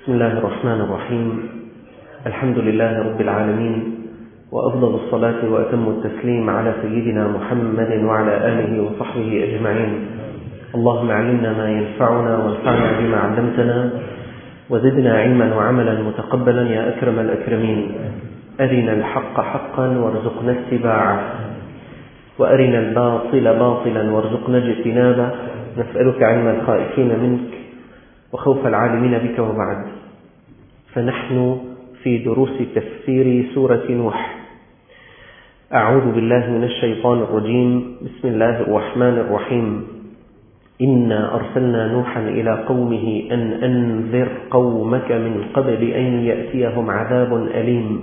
بسم الله الرحمن الرحيم. الحمد لله رب العالمين، وأفضل الصلاة وأتم التسليم على سيدنا محمد وعلى آله وصحبه أجمعين. اللهم علمنا ما ينفعنا وانفعنا بما علمتنا، وزدنا علما وعملا متقبلا يا أكرم الأكرمين. أرنا الحق حقا وارزقنا اتباعه، وأرنا الباطل باطلا وارزقنا اجتنابه. نسألك علم الخائفين منك وخوف العالمين بك. وبعد، فنحن في دروس تفسير سورة نوح. أعوذ بالله من الشيطان الرجيم. بسم الله الرحمن الرحيم. إنا أرسلنا نوحا إلى قومه أن أنذر قومك من قبل أن يأتيهم عذاب أليم.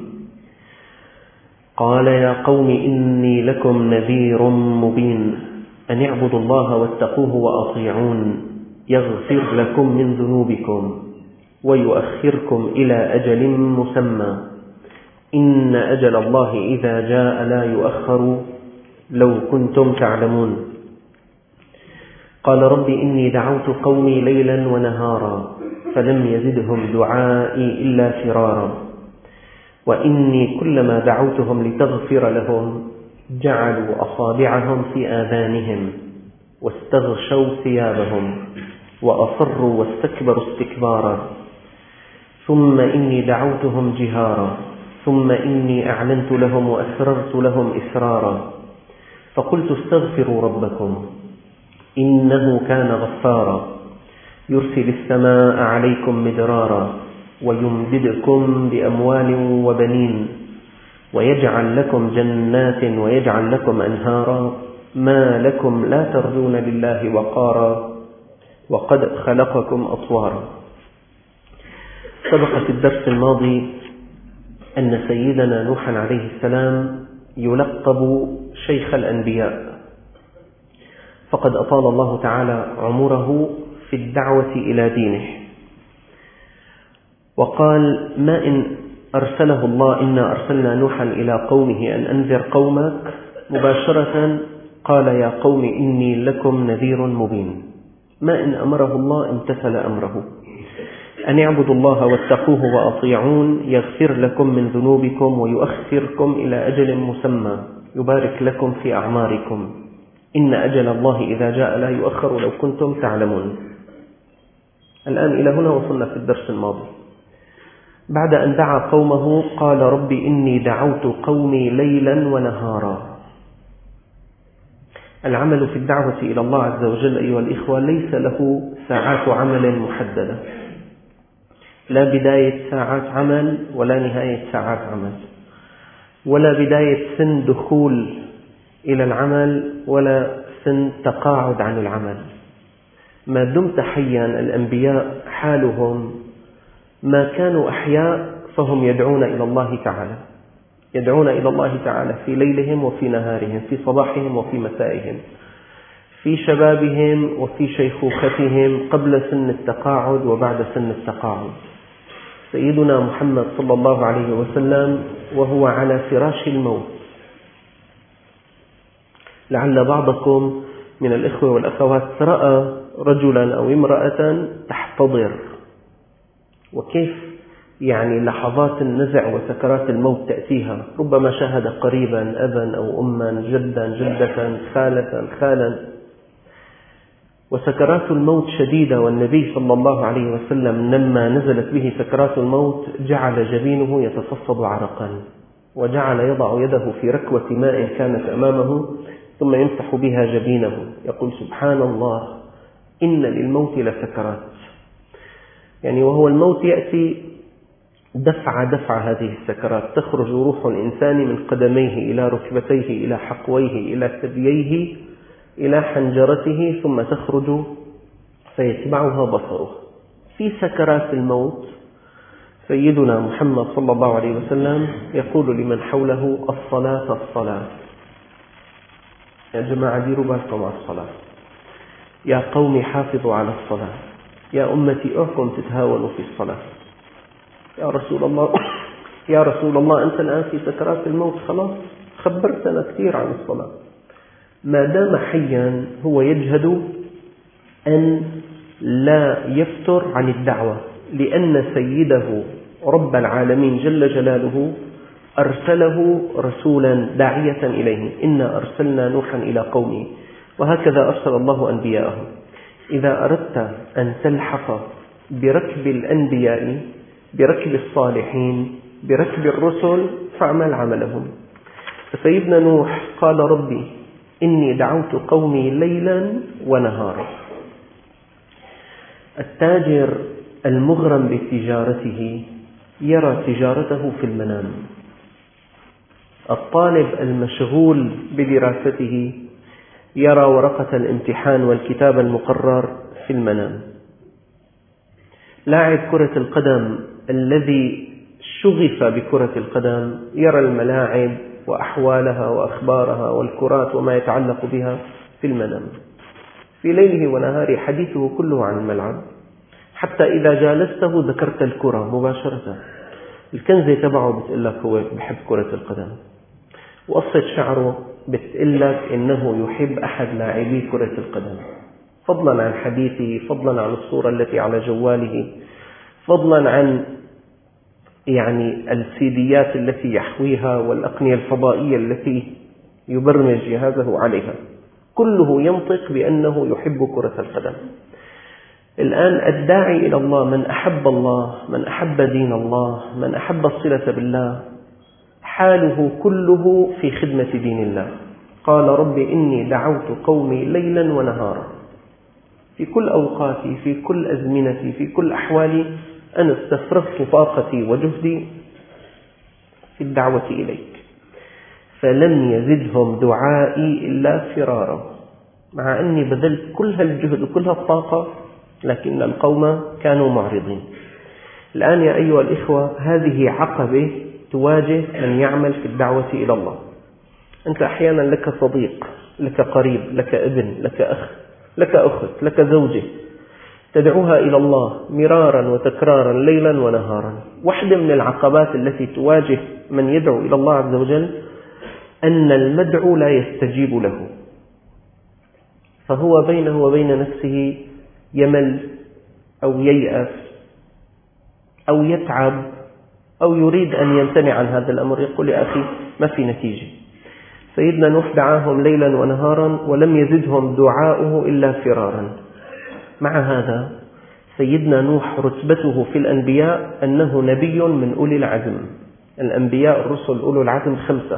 قال يا قوم إني لكم نذير مبين، أن اعبدوا الله واتقوه وأطيعون، يغفر لكم من ذنوبكم ويؤخركم إلى أجل مسمى، إن أجل الله إذا جاء لا يؤخر لو كنتم تعلمون. قال رب إني دعوت قومي ليلا ونهارا فلم يزدهم دعائي إلا فرارا، وإني كلما دعوتهم لتغفر لهم جعلوا أصابعهم في آذانهم واستغشوا ثيابهم وأصروا واستكبروا استكبارا، ثم إني دعوتهم جهارا ثم إني أعلنت لهم وأسررت لهم إسرارا، فقلت استغفروا ربكم إنه كان غفارا، يرسل السماء عليكم مدرارا ويمددكم بأموال وبنين ويجعل لكم جنات ويجعل لكم أنهارا، ما لكم لا ترجون لله وقارا وقد خلقكم أطوارا. سبق في الدرس الماضي أن سيدنا نوحا عليه السلام يلقب شيخ الأنبياء، فقد أطال الله تعالى عمره في الدعوة إلى دينه، وقال ما إن أرسله الله إنا أرسلنا نوحا إلى قومه أن أنذر قومك، مباشرة قال يا قوم إني لكم نذير مبين. ما إن أمره الله امتثل أمره، أن اعبدوا الله واتقوه وأطيعون، يغفر لكم من ذنوبكم ويؤخركم إلى أجل مسمى، يبارك لكم في أعماركم، إن أجل الله إذا جاء لا يؤخر لو كنتم تعلمون. الآن إلى هنا وصلنا في الدرس الماضي. بعد أن دعا قومه قال رب إني دعوت قومي ليلا ونهارا. العمل في الدعوة إلى الله عز وجل أيها الإخوة ليس له ساعات عمل محددة، لا بداية ساعات عمل ولا نهاية ساعات عمل، ولا بداية سن دخول إلى العمل ولا سن تقاعد عن العمل. ما دمت حيا الأنبياء حالهم ما كانوا أحياء فهم يدعون إلى الله تعالى، يدعون إلى الله تعالى في ليلهم وفي نهارهم، في صباحهم وفي مسائهم، في شبابهم وفي شيخوختهم، قبل سن التقاعد وبعد سن التقاعد. سيدنا محمد صلى الله عليه وسلم وهو على فراش الموت، لعل بعضكم من الإخوة والأخوات رأى رجلا أو امرأة تحتضر، وكيف يعني لحظات النزع وسكرات الموت تأتيها، ربما شاهد قريبا أبا أو أما، جدا جدة، خالا، وسكرات الموت شديدة. والنبي صلى الله عليه وسلم لما نزلت به سكرات الموت جعل جبينه يتصفد عرقا، وجعل يضع يده في ركوة ماء كانت أمامه ثم يمسح بها جبينه، يقول سبحان الله إن للموت لسكرات. يعني وهو الموت يأتي دفع هذه السكرات، تخرج روح الإنسان من قدميه إلى ركبتيه إلى حقويه إلى ثدييه إلى حنجرته، ثم تخرج فيتبعها بصره. في سكرات الموت سيدنا محمد صلى الله عليه وسلم يقول لمن حوله الصلاة الصلاة، يا جماعة ديروا بالكم على الصلاة، يا قوم حافظوا على الصلاة، يا أمتي أعكم تتهاونوا في الصلاة. يا رسول الله أنت الآن في سكرات الموت، خلاص خبرتنا كثير عن الصلاة. ما دام حيا هو يجهد أن لا يفتر عن الدعوة، لأن سيده رب العالمين جل جلاله أرسله رسولا داعية إليه. إنا أرسلنا نوحا إلى قومه، وهكذا أرسل الله أنبياءه. إذا أردت أن تلحق بركب الأنبياء، بركب الصالحين، بركب الرسل، فاعمل عملهم. فسيدنا نوح قال ربي إني دعوت قومي ليلا ونهارا. التاجر المغرم بتجارته يرى تجارته في المنام. الطالب المشغول بدراسته يرى ورقة الامتحان والكتاب المقرر في المنام. لاعب كرة القدم الذي شغف بكرة القدم يرى الملاعب وأحوالها وأخبارها والكرات وما يتعلق بها في المنام. في ليله ونهاره حديثه كله عن الملعب، حتى إذا جالسته ذكرت الكرة مباشرة. الكنزة تبعه بتقول لك هو بحب كرة القدم، وقصة شعره بتقول لك إنه يحب أحد لاعبي كرة القدم، فضلا عن حديثه، فضلا عن الصورة التي على جواله، فضلا عن السيديات التي يحويها والأقنية الفضائية التي يبرمج جهازه عليها. كله ينطق بأنه يحب كرة القدم. الآن الداعي إلى الله، من أحب الله، من أحب دين الله، من أحب الصلة بالله، حاله كله في خدمة دين الله. قال رب إني دعوت قومي ليلا ونهارا. في كل أوقاتي، في كل أزمنتي، في كل أحوالي، أنا استفرغت طاقتي وجهدي في الدعوة إليك. فلم يزدهم دعائي إلا فرارا. مع أني بذلت كل هالجهد وكل هالطاقة، لكن القوم كانوا معرضين. الآن يا أيها الإخوة، هذه عقبة تواجه من يعمل في الدعوة إلى الله. أنت أحيانا لك صديق، لك قريب، لك ابن، لك أخ، لك أخت، لك زوجة، تدعوها إلى الله مرارا وتكرارا ليلا ونهارا. واحدة من العقبات التي تواجه من يدعو إلى الله عز وجل أن المدعو لا يستجيب له، فهو بينه وبين نفسه يمل أو ييأس أو يتعب أو يريد أن يمتنع عن هذا الأمر، يقول يا أخي ما في نتيجة. سيدنا نوح دعاهم ليلا ونهارا ولم يزدهم دعاؤه إلا فرارا. مع هذا سيدنا نوح رتبته في الأنبياء أنه نبي من أولي العزم. الأنبياء الرسل أولو العزم 5: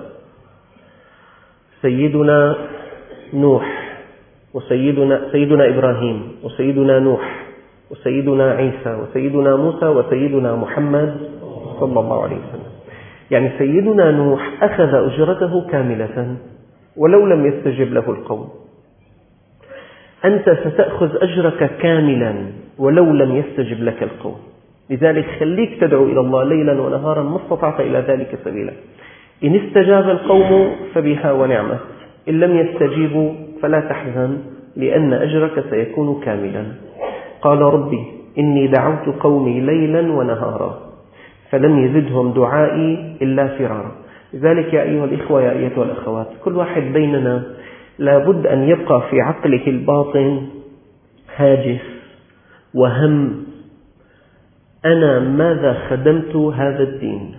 سيدنا نوح، سيدنا إبراهيم، وسيدنا نوح، وسيدنا عيسى، وسيدنا موسى، وسيدنا محمد صلى الله عليه وسلم. سيدنا نوح أخذ أجرته كاملة ولو لم يستجب له القوم. أنت ستأخذ أجرك كاملا ولو لم يستجب لك القوم. لذلك خليك تدعو إلى الله ليلا ونهارا ما استطعت إلى ذلك سبيلا. إن استجاب القوم فبها ونعمة، إن لم يستجيبوا فلا تحزن، لأن أجرك سيكون كاملا. قال ربي إني دعوت قومي ليلا ونهارا فلم يزدهم دعائي إلا فرارا. لذلك يا أيها الإخوة، يا أيتها الأخوات، كل واحد بيننا لابد أن يبقى في عقله الباطن هاجس وهم: أنا ماذا خدمت هذا الدين؟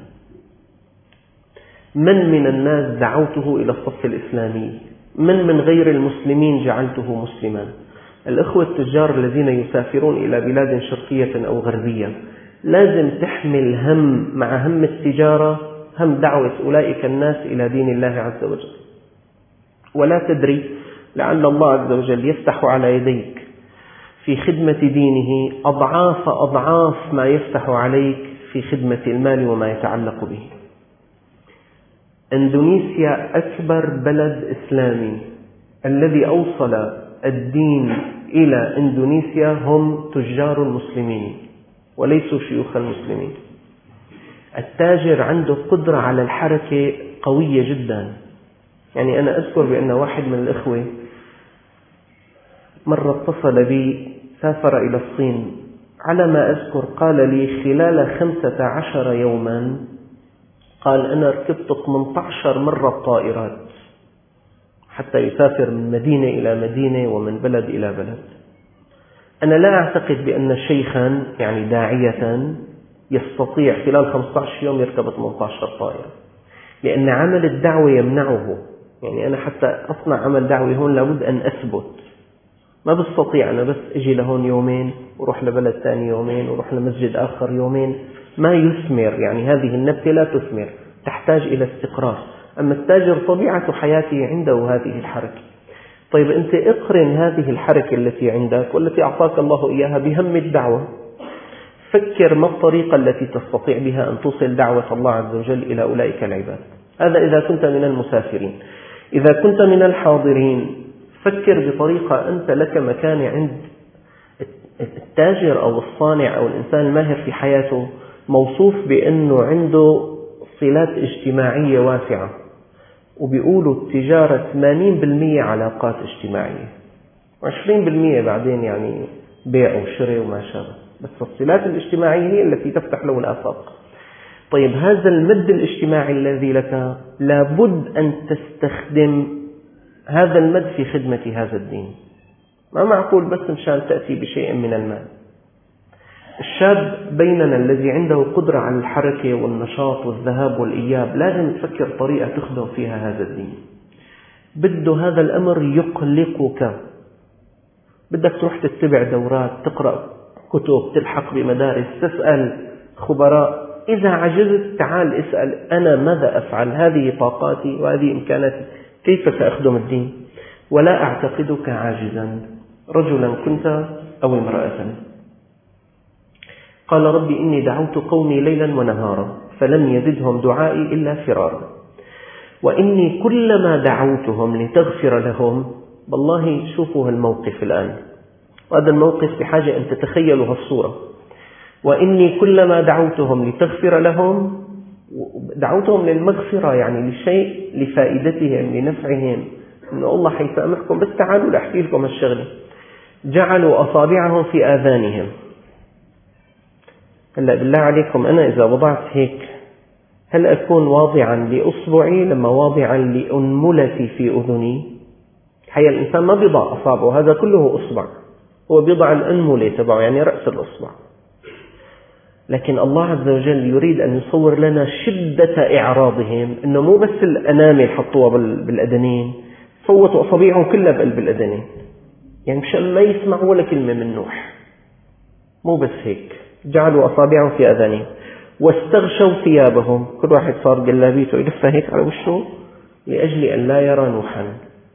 من الناس دعوته إلى الصف الإسلامي؟ من غير المسلمين جعلته مسلما؟ الأخوة التجار الذين يسافرون إلى بلاد شرقية أو غربية لازم تحمل هم مع هم التجارة هم دعوة أولئك الناس إلى دين الله عز وجل. ولا تدري، لعل الله عز وجل يفتح على يديك في خدمة دينه أضعاف ما يفتح عليك في خدمة المال وما يتعلق به. إندونيسيا أكبر بلد إسلامي، الذي أوصل الدين إلى إندونيسيا هم تجار المسلمين وليسوا شيوخ المسلمين. التاجر عنده قدرة على الحركة قوية جدا. أنا أذكر بأن واحد من الإخوة مرة اتصل بي، سافر إلى الصين، على ما أذكر قال لي خلال 15 يوما قال أنا ركبت 18 مرة الطائرات حتى يسافر من مدينة إلى مدينة ومن بلد إلى بلد. أنا لا أعتقد بأن شيخا يعني داعية يستطيع خلال 15 يوم يركب 18 طائرة، لأن عمل الدعوة يمنعه. يعني أنا حتى أصنع عمل دعوة هون لابد أن أثبت، ما بستطيع أنا بس أجي لهون يومين وروح لبلد ثاني يومين وروح لمسجد آخر يومين، ما يثمر. يعني هذه النبتة لا تثمر، تحتاج إلى استقرار. أما التاجر طبيعة حياته عنده هذه الحركة. طيب أنت اقرن هذه الحركة التي عندك والتي أعطاك الله إياها بهم الدعوة. فكر ما الطريقة التي تستطيع بها أن توصل دعوة الله عز وجل إلى أولئك العباد. هذا إذا كنت من المسافرين. إذا كنت من الحاضرين فكر بطريقة أنت لك مكان عند التاجر أو الصانع أو الإنسان الماهر في حياته، موصوف بأنه عنده صلات اجتماعية واسعة، وبيقولوا التجارة 80% علاقات اجتماعية، 20% بعدين يعني بيع وشراء وما شابه، بس الصلات الاجتماعية هي التي تفتح له الآفاق. طيب هذا المد الاجتماعي الذي لك لابد أن تستخدم هذا المد في خدمة هذا الدين. ما معقول بس مشان تأتي بشيء من المال. الشاب بيننا الذي عنده قدرة على الحركة والنشاط والذهاب والإياب لازم تفكر طريقة تخدم فيها هذا الدين. بده هذا الأمر يقلقك، بدك تروح تتبع دورات، تقرأ كتب، تلحق بمدارس، تسأل خبراء. إذا عجزت تعال اسأل أنا ماذا أفعل، هذه طاقاتي وهذه إمكاناتي، كيف سأخدم الدين؟ ولا أعتقدك عاجزا، رجلا كنت أو امرأة. قال ربي إني دعوت قومي ليلا ونهارا فلم يزدهم دعائي إلا فرارا، وإني كلما دعوتهم لتغفر لهم. والله شوفوا الموقف الآن، وهذا الموقف بحاجة أن تتخيلوا الصورة. وإني كلما دعوتهم لتغفر لهم، دعوتهم للمغفرة يعني لشيء لفائدتهم لنفعهم، إن الله حيسامحكم بس تعالوا لأحكي لكم الشغلة. جعلوا أصابعهم في آذانهم. هلأ بالله عليكم أنا إذا وضعت هيك هل أكون واضعا لأصبعي لما واضعا لأنملتي في أذني؟ حقيقة الإنسان ما بيضع أصابعه، هذا كله أصبع، هو بيضع الأنملة تبعه يعني رأس الأصبع. لكن الله عز وجل يريد أن يصور لنا شدة إعراضهم، إنه مو بس الأنامل حطوها بالأذنين، صوتوا أصابعهم كلها بقلب الأذنين، يعني مشان ما يسمعوا ولا كلمة من نوح. مو بس هيك، جعلوا أصابعهم في أذانهم واستغشوا ثيابهم، كل واحد صار جلابيته يلفها هيك على وشه لأجل أن لا يرى نوحا.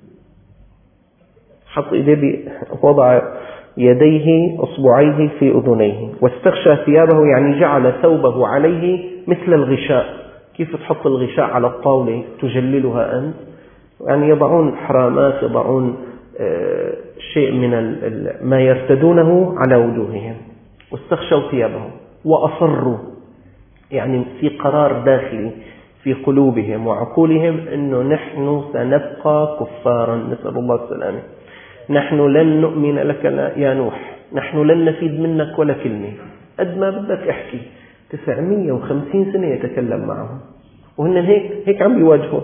حط إيديه، وضع يديه أصبعيه في أذنيه واستغشى ثيابه، يعني جعل ثوبه عليه مثل الغشاء. كيف تحط الغشاء على الطاولة تجللها أنت؟ يعني يضعون حرامات، يضعون شيء من ما يرتدونه على وجوههم. واستغشوا ثيابهم وأصروا، يعني في قرار داخلي في قلوبهم وعقولهم أنه نحن سنبقى كفارا، نسأل الله السلامة. نحن لن نؤمن لك يا نوح، نحن لن نفيد منك ولا كلمة، قد ما بدك احكي. 950 سنة يتكلم معهم وهن هيك عم بيواجهوا.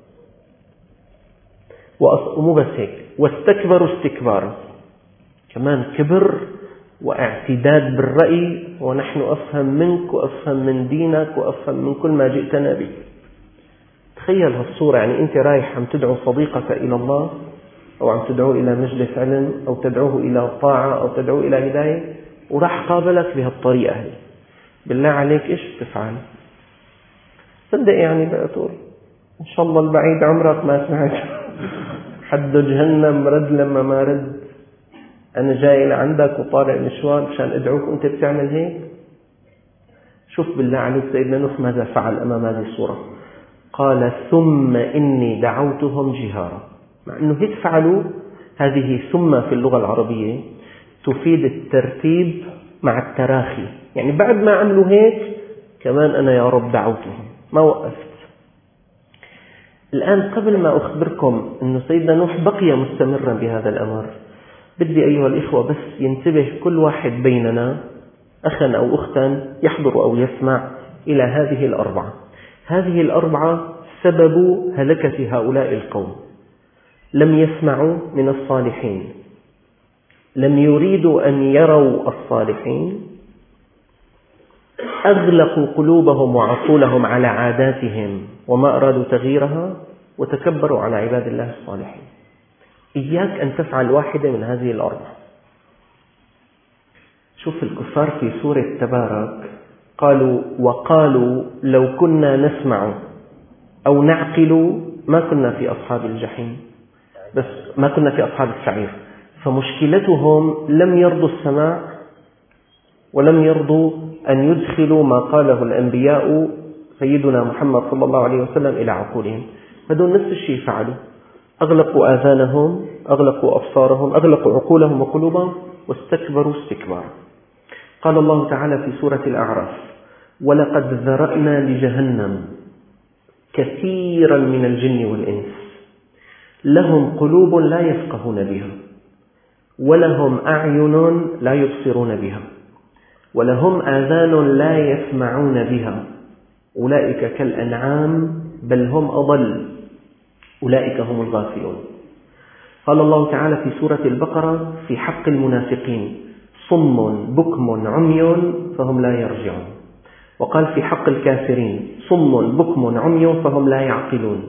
ومو بس هيك، واستكبروا استكبارا، كمان كبر واعتداد بالرأي، ونحن أفهم منك وأفهم من دينك وأفهم من كل ما جئتنا به. تخيل هالصورة، يعني أنت رايح عم تدعو صديقك إلى الله، أو عم تدعوه إلى مجلس علم، أو تدعوه إلى طاعة، أو تدعوه إلى هداية، وراح قابلك بهالطريقة هي. بالله عليك إيش تفعل؟ صدق يعني بقى تقول إن شاء الله البعيد عمرك ما سمعت حد جهنم رد لما ما رد، أنا جاي لعندك وطالع مشوار مشان أدعوك وأنت بتعمل هيك. شوف بالله عليك سيدنا نوح ماذا فعل أمام هذه الصورة. قال ثم إني دعوتهم جهارا. مع أنه هيك فعلوا، هذه ثم في اللغة العربية تفيد الترتيب مع التراخي، يعني بعد ما عملوا هيك كمان أنا يا رب دعوتهم، ما وقفت. الآن قبل ما أخبركم أنه سيدنا نوح بقي مستمرا بهذا الأمر، بدي أيها الإخوة بس ينتبه كل واحد بيننا، أخا أو أختا يحضر أو يسمع، إلى هذه الأربعة. هذه الأربعة سبب هلكة هؤلاء القوم. لم يسمعوا من الصالحين، لم يريدوا أن يروا الصالحين، أغلقوا قلوبهم وعقولهم على عاداتهم وما أرادوا تغييرها، وتكبروا على عباد الله الصالحين. إياك أن تفعل واحدة من هذه الأربع. شوف الكفار في سورة تبارك وقالوا لو كنا نسمع أو نعقل ما كنا في أصحاب الجحيم، بس ما كنا في أصحاب السعير. فمشكلتهم لم يرضوا السماع ولم يرضوا أن يدخلوا ما قاله الأنبياء سيدنا محمد صلى الله عليه وسلم إلى عقولهم. فدون نفس الشيء فعلوا، أغلقوا آذانهم، أغلقوا أبصارهم، أغلقوا عقولهم وقلوبهم، واستكبروا استكبارا. قال الله تعالى في سورة الأعراف: ولقد ذرأنا لجهنم كثيرا من الجن والإنس لهم قلوب لا يفقهون بها ولهم أعين لا يبصرون بها ولهم آذان لا يسمعون بها أولئك كالأنعام بل هم أضل أولئك هم الغافلون. قال الله تعالى في سورة البقرة في حق المنافقين: صم بكم عمي فهم لا يرجعون. وقال في حق الكافرين: صم بكم عمي فهم لا يعقلون.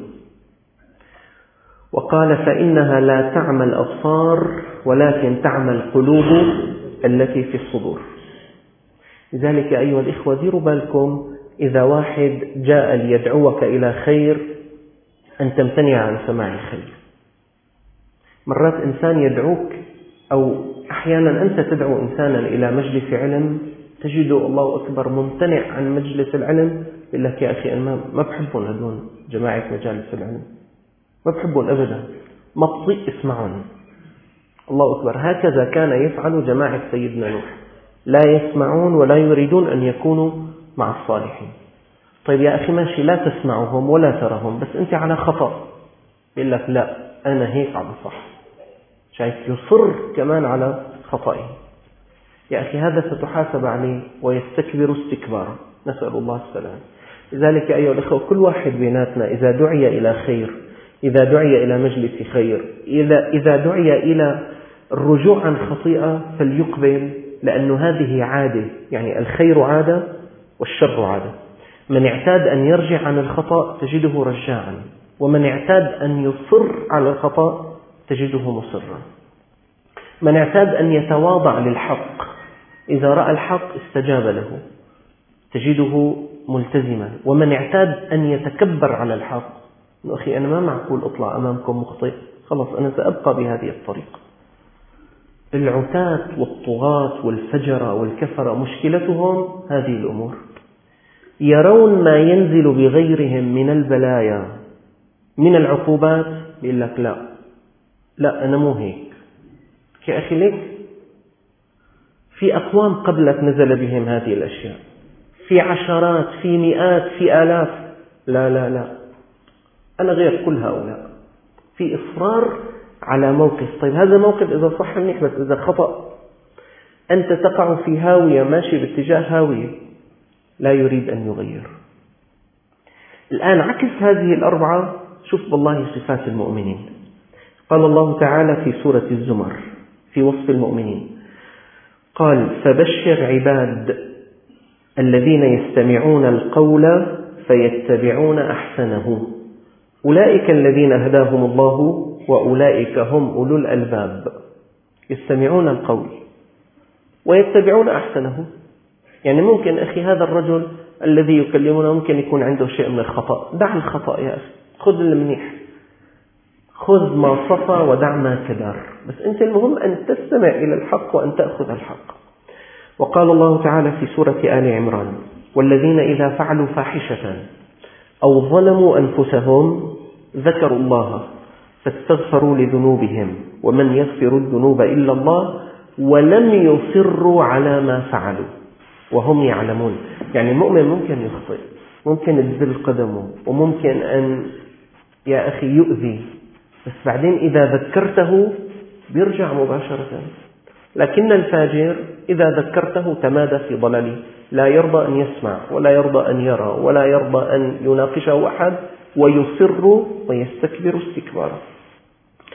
وقال: فإنها لا تعمى الأبصار ولكن تعمى القلوب التي في الصدور. لذلك أيها الإخوة ديروا بالكم، إذا واحد جاء ليدعوك إلى خير أن تمتنع عن سماع الخير. مرات إنسان يدعوك، أو أحيانا أنت تدعو إنسانا إلى مجلس علم تجد الله أكبر ممتنع عن مجلس العلم، يقول لك: يا أخي أنا ما بحبهم هدول جماعة مجالس العلم، ما بحبهم أبدا، ما بطيق اسمعهم. الله أكبر. هكذا كان يفعل جماعة سيدنا نوح، لا يسمعون ولا يريدون أن يكونوا مع الصالحين. طيب يا أخي ماشي، لا تسمعهم ولا ترهم، بس أنت على خطأ. يقول لك: لا أنا هيك على صح. شايف؟ يصر كمان على خطئه. يا أخي هذا ستحاسب عليه ويستكبر استكبارا، نسأل الله السلام. لذلك أيها الأخوة كل واحد بيناتنا إذا دعي إلى خير، إذا دعي إلى مجلس خير، إذا دعي إلى الرجوع عن خطيئة فليقبل، لأن هذه عادة، يعني الخير عادة والشر عادة. من اعتاد أن يرجع عن الخطأ تجده رجاعا، ومن اعتاد أن يصر على الخطأ تجده مصرا. من اعتاد أن يتواضع للحق إذا رأى الحق استجاب له تجده ملتزما. ومن اعتاد أن يتكبر على الحق: أخي أنا ما معقول أطلع أمامكم مخطئ، خلاص أنا سأبقى بهذه الطريقة. العتاة والطغاة والفجرة والكفرة مشكلتهم هذه الأمور، يرون ما ينزل بغيرهم من البلايا من العقوبات، يقول لك: لا أنا مو هيك. يا أخي ليك في أقوام قبلك نزل بهم هذه الأشياء، في عشرات، في مئات، في آلاف. لا أنا غير كل هؤلاء. في إصرار على موقف. طيب هذا موقف إذا صح منيح، بس إذا خطأ أنت تقع في هاوية، ماشي باتجاه هاوية، لا يريد أن يغير. الآن عكس هذه الأربعة، شوف بالله صفات المؤمنين. قال الله تعالى في سورة الزمر في وصف المؤمنين، قال: فبشر عباد الذين يستمعون القول فيتبعون أحسنه أولئك الذين هداهم الله وأولئك هم أولو الألباب. يستمعون القول ويتبعون أحسنه. يعني ممكن أخي هذا الرجل الذي يكلمنا ممكن يكون عنده شيء من الخطأ، دع الخطأ يا أخي، خذ المنيح، خذ ما صفى ودع ما كدر، بس أنت المهم أن تستمع إلى الحق وأن تأخذ الحق. وقال الله تعالى في سورة آل عمران: والذين إذا فعلوا فاحشة أو ظلموا أنفسهم ذكروا الله فاستغفروا لذنوبهم ومن يغفر الذنوب إلا الله ولم يصروا على ما فعلوا وهم يعلمون. يعني المؤمن ممكن يخطئ، ممكن تزل قدمه، وممكن أن يا أخي يؤذي، بس بعدين إذا ذكرته بيرجع مباشرة. لكن الفاجر إذا ذكرته تمادى في ضلاله، لا يرضى أن يسمع ولا يرضى أن يرى ولا يرضى أن يناقشه أحد، ويصر ويستكبر استكبارا.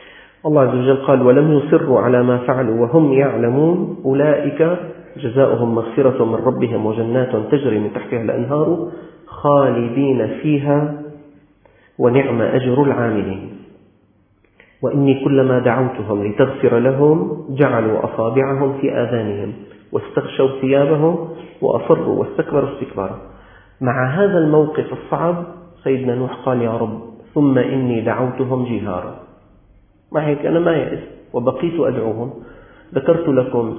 الله عز وجل قال ولم يصروا على ما فعلوا وهم يعلمون أولئك جزاؤهم مغفرة من ربهم وجنات تجري من تحتها الأنهار خالدين فيها ونعم أجر العاملين. وإني كلما دعوتهم لتغفر لهم جعلوا أصابعهم في آذانهم واستغشوا ثيابهم وأصروا واستكبروا استكبارا. مع هذا الموقف الصعب سيدنا نوح قال يا رب ثم إني دعوتهم جهارا. مع هيك أنا ما يأس وبقيت أدعوهم. ذكرت لكم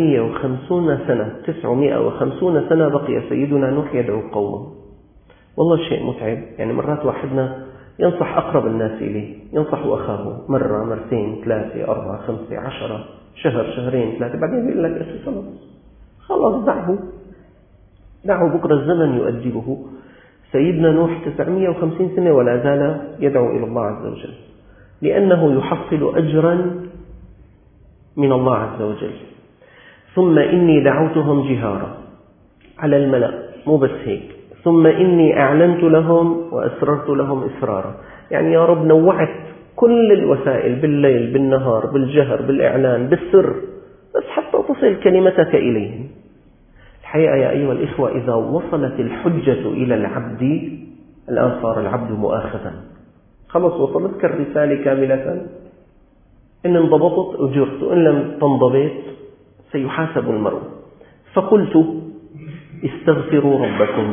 950 سنة بقي سيدنا نوح يدعو قومه. والله شيء متعب. يعني مرات واحدنا ينصح أقرب الناس إليه، ينصح أخاه مرة مرتين 3 4 5 10 شهر شهرين 3، بعدين يقول لك خلاص دعه بكرة الزمن يؤدبه. سيدنا نوح 950 سنة ولا زال يدعو إلى الله عز وجل، لأنه يحصل أجرا من الله عز وجل. ثم إني دعوتهم جهارا على الملأ، مو بس هيك، ثم إني أعلنت لهم وأسررت لهم إسرارا. يعني يا رب نوعت كل الوسائل، بالليل بالنهار بالجهر بالإعلان بالسر، بس حتى تصل كلمتك إليهم. الحقيقة يا أيها الإخوة إذا وصلت الحجة إلى العبد، الآن صار العبد مؤاخذا، خلص وصلتك الرسالة كاملة، إن انضبطت أجرت وإن لم تنضبط سيحاسب المرء. فقلت استغفروا ربكم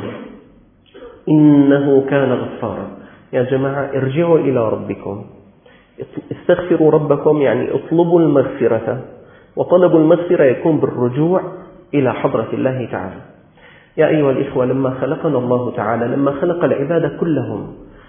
إنه كان غفارا. يا جماعة ارجعوا إلى ربكم، استغفروا ربكم يعني اطلبوا المغفرة، وطلب المغفرة يكون بالرجوع إلى حضرة الله تعالى. يا أيها الإخوة لما خلقنا الله تعالى، لما خلق العباد كلهم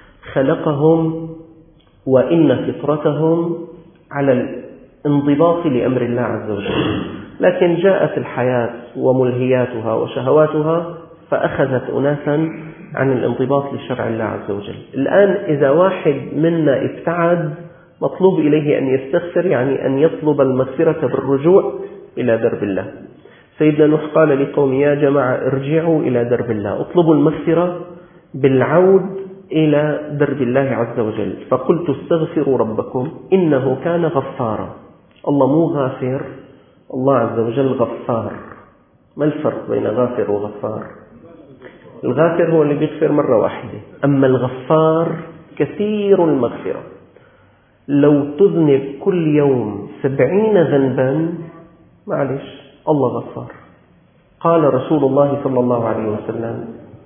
خلقهم وإن فطرتهم على الانضباط لأمر الله عز وجل، لكن جاءت الحياة وملهياتها وشهواتها فأخذت أناسا عن الانضباط لشرع الله عز وجل. الآن إذا واحد منا ابتعد مطلوب إليه أن يستغفر، يعني أن يطلب المغفرة بالرجوع إلى درب الله. سيدنا نوح قال لقوم يا جماعة ارجعوا إلى درب الله، اطلبوا المغفرة بالعود إلى درب الله عز وجل. فقلت استغفروا ربكم إنه كان غفارا. الله مو غافر، الله عز وجل غفار. ما الفرق بين غافر وغفار؟ الغافر هو اللي بيغفر مرة واحدة، أما الغفار كثير المغفرة. لو تذنب كل يوم 70 ذنبا معلش الله غفار. قال رسول الله صلى الله عليه وسلم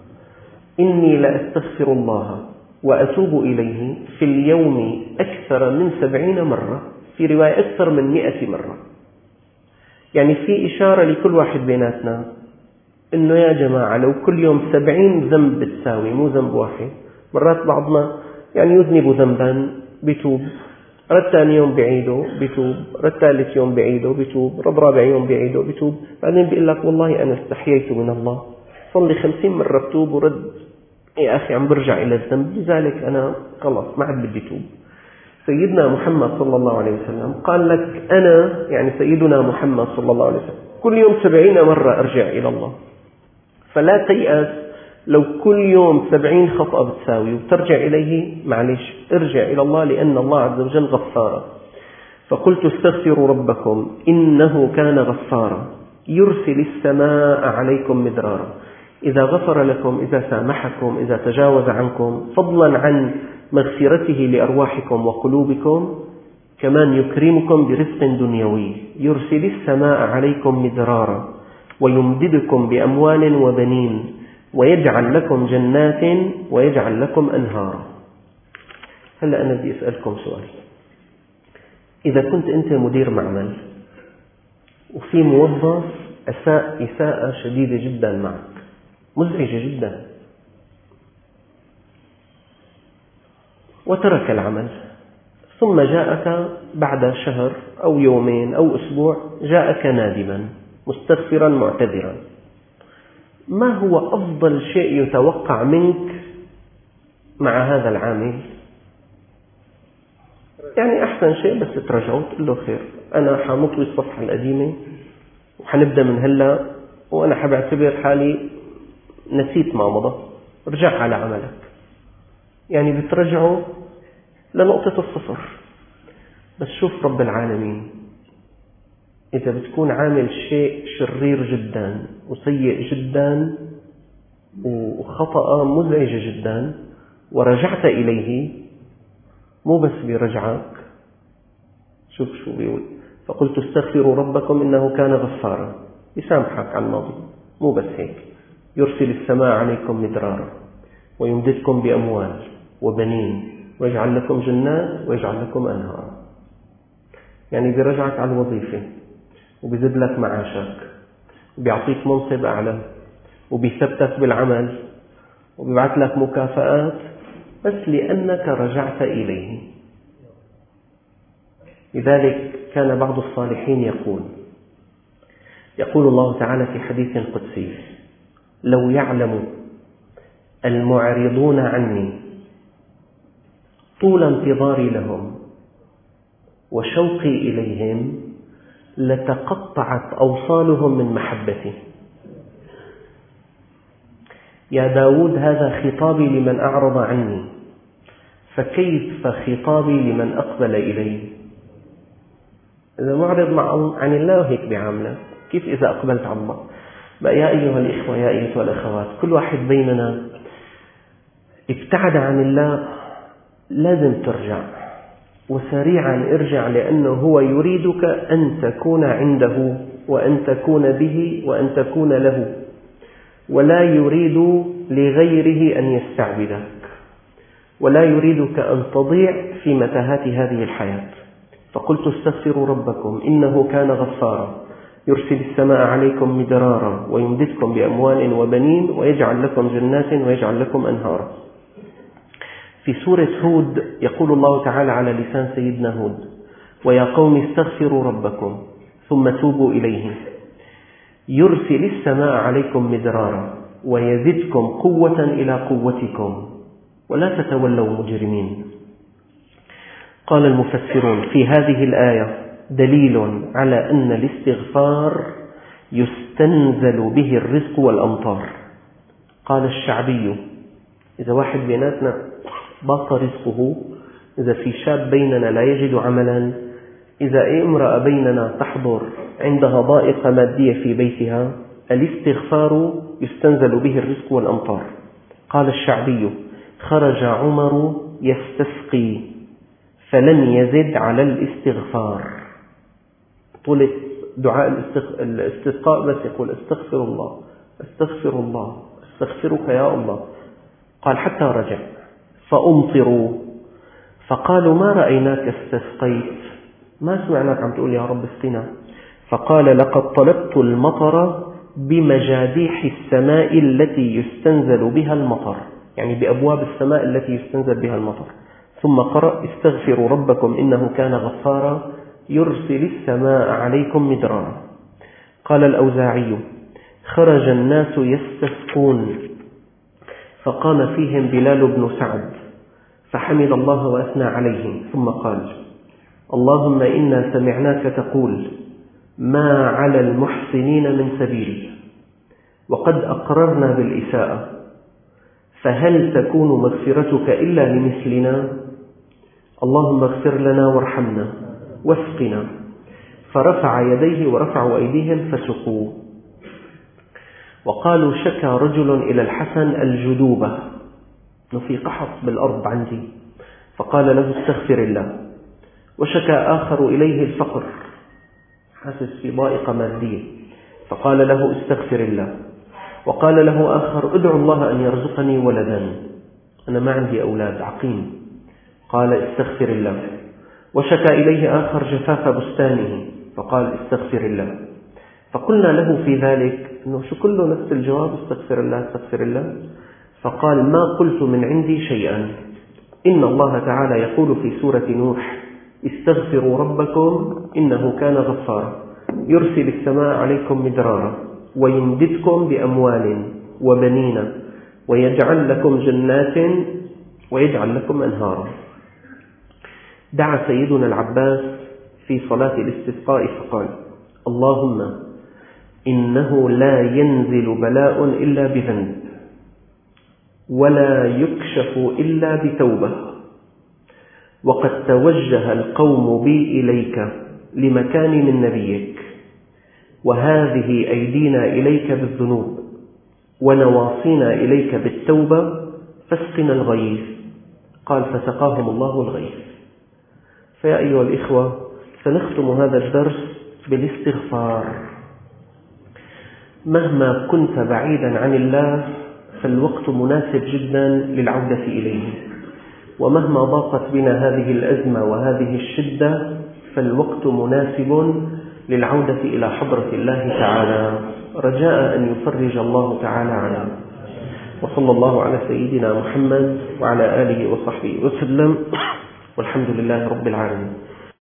إني لأستغفر الله وأتوب إليه في اليوم أكثر من 70 مرة، في رواية أكثر من 100 مرة. يعني في إشارة لكل واحد بيناتنا إنه يا جماعة لو كل يوم 70 ذنب بتساوي، مو ذنب واحد. مرات بعضنا يعني يذنب ذنبا بيتوب، رد ثاني يوم بعيده بيتوب، رد ثالث يوم بعيده بيتوب، رد رابع يوم بعيده بيتوب، بعدين بيقول لك والله أنا استحييت من الله، صلي 50 مرة بتوب ورد يا أخي عم برجع إلى الذنب، لذلك أنا خلاص ما عاد بدي توب. سيدنا محمد صلى الله عليه وسلم قال لك أنا، يعني سيدنا محمد صلى الله عليه وسلم، كل يوم 70 مرة أرجع إلى الله. فلا تيأس لو كل يوم 70 خطأ بتساوي وترجع إليه، معلش ارجع إلى الله لأن الله عز وجل غفار. فقلت استغفروا ربكم إنه كان غفارا يرسل السماء عليكم مدرارا. إذا غفر لكم، إذا سامحكم، إذا تجاوز عنكم، فضلا عن مغفرته لأرواحكم وقلوبكم، كمان يكرمكم برزق دنيوي. يرسل السماء عليكم مدرارا ويمددكم بأموال وبنين ويجعل لكم جنات ويجعل لكم أنهارا. هلأ أنا بدي أسألكم سؤال. إذا كنت أنت مدير معمل وفي موظف أساء إساءة شديدة جدا معك، مزعجة جدا، وترك العمل، ثم جاءك بعد شهر أو يومين أو أسبوع، جاءك نادما مستغفرا معتذرا، ما هو أفضل شيء يتوقع منك مع هذا العامل؟ يعني أحسن شيء بس ترجعه تقول له خير، أنا حمطوي الصفحة القديمة وحنبدأ من هلأ، وأنا حبعتبر حالي نسيت ما مضى، ارجع على عملك. يعني بترجعه لنقطة الصفر. بس شوف رب العالمين، إذا بتكون عامل شيء شرير جدا وسيء جدا وخطأ مزعج جدا ورجعت إليه، مو بس بيرجعك، شوف شو بيقول: فقلت استغفروا ربكم إنه كان غفارا، يسامحك عن الماضي. مو بس هيك، يرسل السماء عليكم مدرارا ويمددكم بأموال وبنين ويجعل لكم جنات ويجعل لكم أنهارا. يعني بيرجعك على الوظيفة وبيزيد لك معاشك وبيعطيك منصب أعلى وبيثبتك بالعمل وبيبعث لك مكافآت بس لأنك رجعت إليه. لذلك كان بعض الصالحين يقول الله تعالى في حديث قدسي: لو يعلم المعرضون عني طول انتظاري لهم وشوقي إليهم لتقطعت أوصالهم من محبتي. يا داود، هذا خطابي لمن أعرض عني، فكيف خطابي لمن أقبل إلي؟ إذا معرض عن الله هيك بعاملة، كيف إذا أقبلت عن الله؟ بقى يا أيها الإخوة يا أيها الأخوات، كل واحد بيننا ابتعد عن الله لازم ترجع، وسريعا ارجع، لأنه هو يريدك أن تكون عنده وأن تكون به وأن تكون له، ولا يريد لغيره أن يستعبدك، ولا يريدك أن تضيع في متاهات هذه الحياة. فقلت استغفروا ربكم إنه كان غفارا يرسل السماء عليكم مدرارا ويمددكم بأموال وبنين ويجعل لكم جنات ويجعل لكم أنهارا. في سورة هود يقول الله تعالى على لسان سيدنا هود: ويا قوم استغفروا ربكم ثم توبوا إليه يرسل السماء عليكم مدرارا ويزدكم قوة إلى قوتكم ولا تتولوا مجرمين. قال المفسرون: في هذه الآية دليل على أن الاستغفار يستنزل به الرزق والأمطار. قال الشعبي: إذا واحد بيناتنا باط رزقه، إذا في شاب بيننا لا يجد عملا، إذا امرأة بيننا تحضر عندها ضائقة مادية في بيتها، الاستغفار يستنزل به الرزق والأمطار. قال الشعبي: خرج عمر يستسقي فلم يزد على الاستغفار. طول دعاء الاستسقاء بس يقول: استغفر الله استغفر الله استغفرك يا الله. قال: حتى رجع فأمطروا فقالوا: ما رأيناك استسقيت، ما سمعناك عم تقول يا رب اسقنا. فقال: لقد طلبت المطر بمجاديح السماء التي يستنزل بها المطر، يعني بأبواب السماء التي يستنزل بها المطر. ثم قرأ: استغفروا ربكم إنه كان غفارا يرسل السماء عليكم مدرارا. قال الأوزاعي: خرج الناس يستسقون فقام فيهم بلال بن سعد فحمد الله وأثنى عليه، ثم قال: اللهم إنا سمعناك تقول: ما على المحسنين من سبيل، وقد أقررنا بالإساءة، فهل تكون مغفرتك إلا لمثلنا؟ اللهم اغفر لنا وارحمنا واسقنا. فرفع يديه ورفعوا أيديهم فسقوا. وقالوا: شكى رجل إلى الحسن الجدوبة، إنه في قحط بالأرض عندي، فقال له: استغفر الله. وشكى آخر إليه الفقر، حاسس في ضائقة مادية، فقال له: استغفر الله. وقال له آخر: ادعو الله أن يرزقني ولدا، أنا ما عندي أولاد، عقيم. قال: استغفر الله. وشكى إليه آخر جفاف بستانه، فقال: استغفر الله. فقلنا له في ذلك أنه شو كله نفس الجواب: استغفر الله استغفر الله. فقال: ما قلت من عندي شيئا، إن الله تعالى يقول في سورة نوح: استغفروا ربكم إنه كان غفارا يرسل السماء عليكم مدرارا ويمددكم بأموال وبنين ويجعل لكم جنات ويجعل لكم أنهارا. دعا سيدنا العباس في صلاة الاستسقاء فقال: اللهم إنه لا ينزل بلاء إلا بذنب، ولا يكشف إلا بتوبة، وقد توجه القوم بي إليك لمكان من نبيك، وهذه أيدينا إليك بالذنوب ونواصينا إليك بالتوبة، فاسقنا الغيث. قال فسقاهم الله الغيث. فيا أيها الإخوة، سنختم هذا الدرس بالاستغفار. مهما كنت بعيدا عن الله فالوقت مناسب جدا للعودة إليه، ومهما ضاقت بنا هذه الأزمة وهذه الشدة فالوقت مناسب للعودة إلى حضرة الله تعالى، رجاء أن يفرج الله تعالى عنه. وصلى الله على سيدنا محمد وعلى آله وصحبه وسلم، والحمد لله رب العالمين.